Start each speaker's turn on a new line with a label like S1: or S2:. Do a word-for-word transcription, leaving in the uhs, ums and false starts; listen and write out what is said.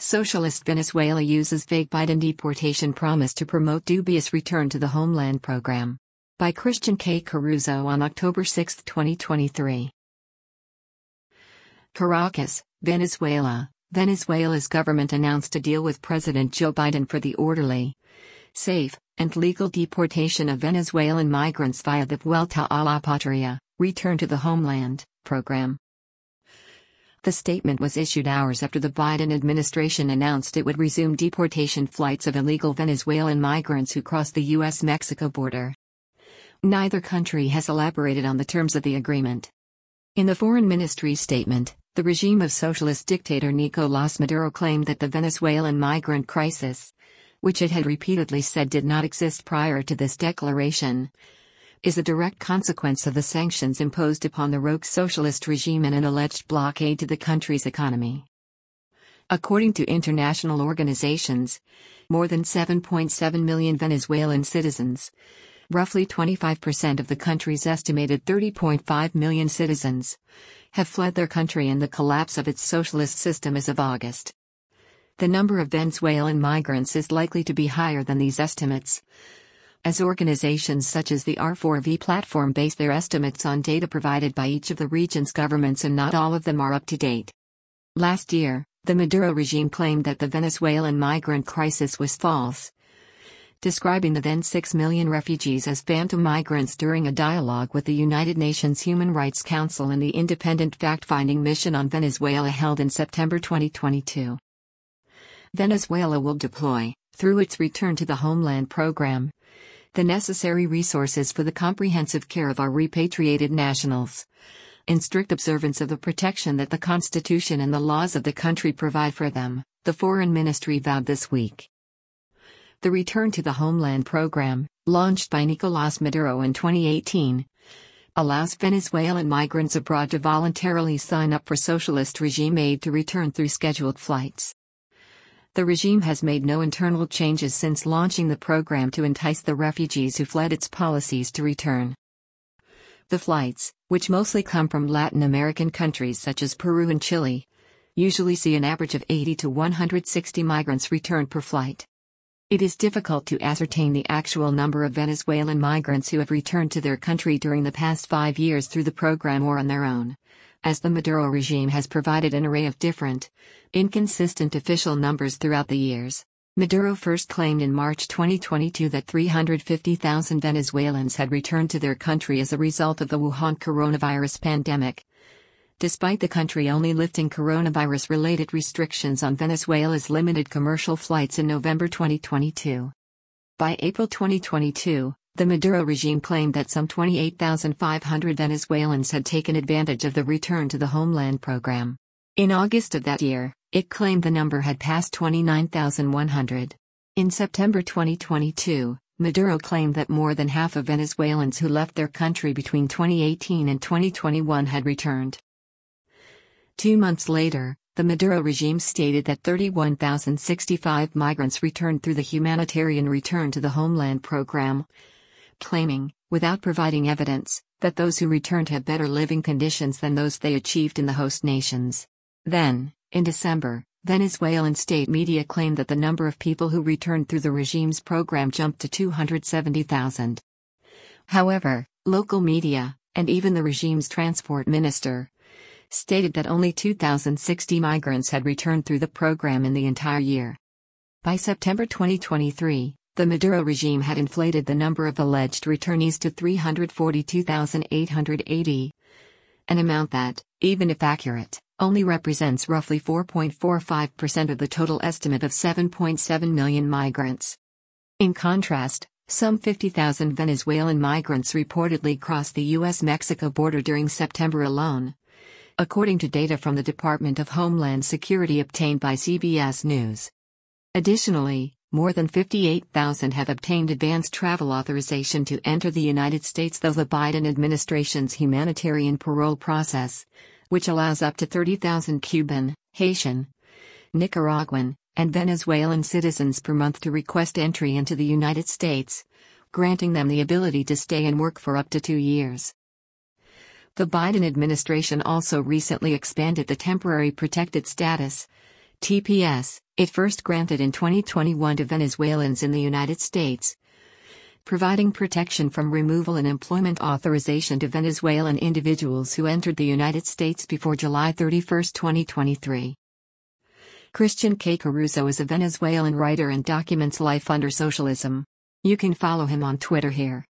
S1: Socialist Venezuela uses vague Biden deportation promise to promote dubious return to the homeland program. By Christian K. Caruso on October sixth, twenty twenty-three. Caracas, Venezuela. Venezuela's government announced a deal with President Joe Biden for the orderly, safe, and legal deportation of Venezuelan migrants via the Vuelta a la Patria, Return to the Homeland, program. The statement was issued hours after the Biden administration announced it would resume deportation flights of illegal Venezuelan migrants who crossed the U S Mexico border. Neither country has elaborated on the terms of the agreement. In the Foreign Ministry's statement, the regime of socialist dictator Nicolás Maduro claimed that the Venezuelan migrant crisis, which it had repeatedly said did not exist prior to this declaration, is a direct consequence of the sanctions imposed upon the rogue socialist regime and an alleged blockade to the country's economy. According to international organizations, more than seven point seven million Venezuelan citizens, roughly twenty-five percent of the country's estimated thirty point five million citizens, have fled their country in the collapse of its socialist system as of August. The number of Venezuelan migrants is likely to be higher than these estimates, as organizations such as the R four V platform base their estimates on data provided by each of the region's governments, and not all of them are up to date. Last year, the Maduro regime claimed that the Venezuelan migrant crisis was false, describing the then six million refugees as phantom migrants during a dialogue with the United Nations Human Rights Council and the Independent Fact-Finding Mission on Venezuela held in September twenty twenty-two. Venezuela will deploy, through its Return to the Homeland program, the necessary resources for the comprehensive care of our repatriated nationals, in strict observance of the protection that the Constitution and the laws of the country provide for them, the Foreign Ministry vowed this week. The Return to the Homeland program, launched by Nicolás Maduro in twenty eighteen, allows Venezuelan migrants abroad to voluntarily sign up for socialist regime aid to return through scheduled flights. The regime has made no internal changes since launching the program to entice the refugees who fled its policies to return. The flights, which mostly come from Latin American countries such as Peru and Chile, usually see an average of eighty to one hundred sixty migrants return per flight. It is difficult to ascertain the actual number of Venezuelan migrants who have returned to their country during the past five years through the program or on their own, as the Maduro regime has provided an array of different, inconsistent official numbers throughout the years. Maduro first claimed in March twenty twenty-two that three hundred fifty thousand Venezuelans had returned to their country as a result of the Wuhan coronavirus pandemic, despite the country only lifting coronavirus-related restrictions on Venezuela's limited commercial flights in November twenty twenty-two. By April twenty twenty-two, the Maduro regime claimed that some twenty-eight thousand five hundred Venezuelans had taken advantage of the Return to the Homeland program. In August of that year, it claimed the number had passed twenty-nine thousand one hundred. In September twenty twenty-two, Maduro claimed that more than half of Venezuelans who left their country between twenty eighteen and twenty twenty-one had returned. Two months later, the Maduro regime stated that thirty-one thousand sixty-five migrants returned through the humanitarian Return to the Homeland program, claiming, without providing evidence, that those who returned have better living conditions than those they achieved in the host nations. Then, in December, Venezuelan state media claimed that the number of people who returned through the regime's program jumped to two hundred seventy thousand. However, local media, and even the regime's transport minister, stated that only two thousand sixty migrants had returned through the program in the entire year. By September twenty twenty-three, the Maduro regime had inflated the number of alleged returnees to three hundred forty-two thousand eight hundred eighty, an amount that, even if accurate, only represents roughly four point four five percent of the total estimate of seven point seven million migrants. In contrast, some fifty thousand Venezuelan migrants reportedly crossed the U S Mexico border during September alone, according to data from the Department of Homeland Security obtained by C B S News. Additionally, more than fifty-eight thousand have obtained advanced travel authorization to enter the United States, though the Biden administration's humanitarian parole process, which allows up to thirty thousand Cuban, Haitian, Nicaraguan, and Venezuelan citizens per month to request entry into the United States, granting them the ability to stay and work for up to two years. The Biden administration also recently expanded the temporary protected status T P S, it first granted in twenty twenty-one to Venezuelans in the United States, providing protection from removal and employment authorization to Venezuelan individuals who entered the United States before July thirty-first, twenty twenty-three. Christian K. Caruso is a Venezuelan writer and documents life under socialism. You can follow him on Twitter here.